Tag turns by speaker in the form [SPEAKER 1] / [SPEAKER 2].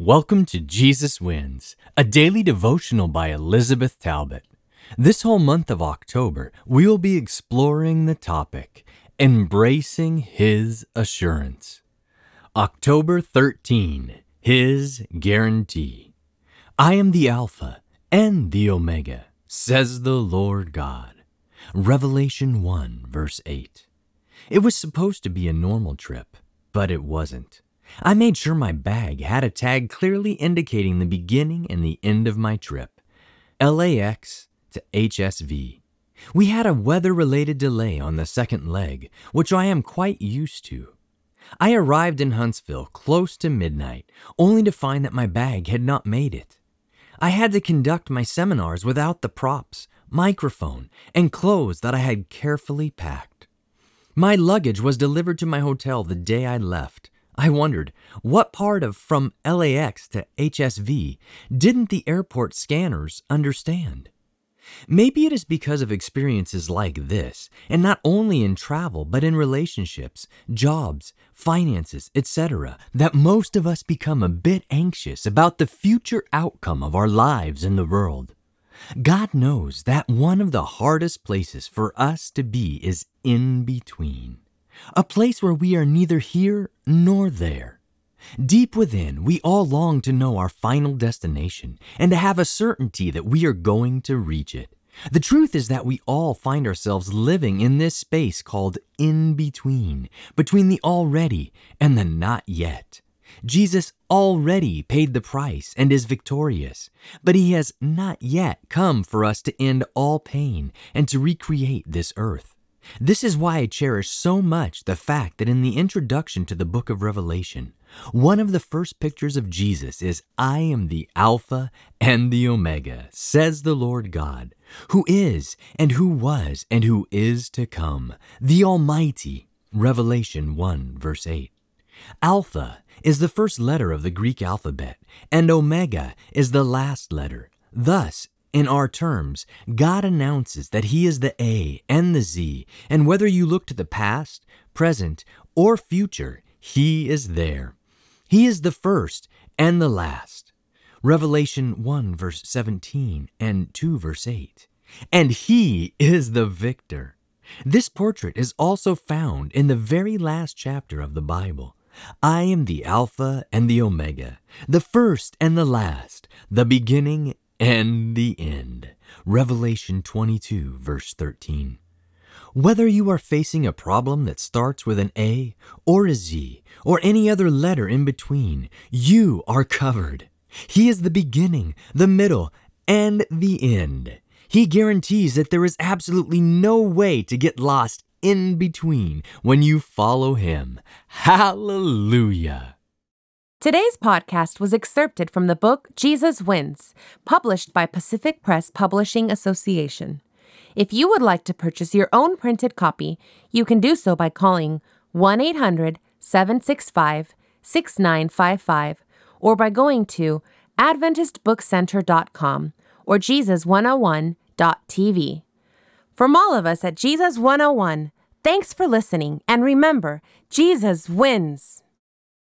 [SPEAKER 1] Welcome to Jesus Wins, a daily devotional by Elizabeth Talbot. This whole month of October, we will be exploring the topic, Embracing His Assurance. October 13, His Guarantee. I am the Alpha and the Omega, says the Lord God. Revelation 1, verse 8. It was supposed to be a normal trip, but it wasn't. I made sure my bag had a tag clearly indicating the beginning and the end of my trip. LAX to HSV. We had a weather-related delay on the second leg, which I am quite used to. I arrived in Huntsville close to midnight, only to find that my bag had not made it. I had to conduct my seminars without the props, microphone, and clothes that I had carefully packed. My luggage was delivered to my hotel the day I left. I wondered, what part of from LAX to HSV didn't the airport scanners understand? Maybe it is because of experiences like this, and not only in travel, but in relationships, jobs, finances, etc., that most of us become a bit anxious about the future outcome of our lives in the world. God knows that one of the hardest places for us to be is in between. A place where we are neither here nor there. Deep within, we all long to know our final destination and to have a certainty that we are going to reach it. The truth is that we all find ourselves living in this space called in between the already and the not yet. Jesus already paid the price and is victorious, but he has not yet come for us to end all pain and to recreate this earth. This is why I cherish so much the fact that in the introduction to the book of Revelation, one of the first pictures of Jesus is, I am the Alpha and the Omega, says the Lord God, who is and who was and who is to come, the Almighty. Revelation 1, verse 8. Alpha is the first letter of the Greek alphabet, and Omega is the last letter. Thus, in our terms, God announces that He is the A and the Z, and whether you look to the past, present, or future, He is there. He is the first and the last. Revelation 1 verse 17 and 2 verse 8. And He is the victor. This portrait is also found in the very last chapter of the Bible. I am the Alpha and the Omega, the first and the last, the beginning and the end. Revelation 22, verse 13. Whether you are facing a problem that starts with an A or a Z or any other letter in between, you are covered. He is the beginning, the middle, and the end. He guarantees that there is absolutely no way to get lost in between when you follow Him. Hallelujah.
[SPEAKER 2] Today's podcast was excerpted from the book Jesus Wins, published by Pacific Press Publishing Association. If you would like to purchase your own printed copy, you can do so by calling 1-800-765-6955 or by going to AdventistBookCenter.com or Jesus101.tv. From all of us at Jesus 101, thanks for listening, and remember, Jesus wins!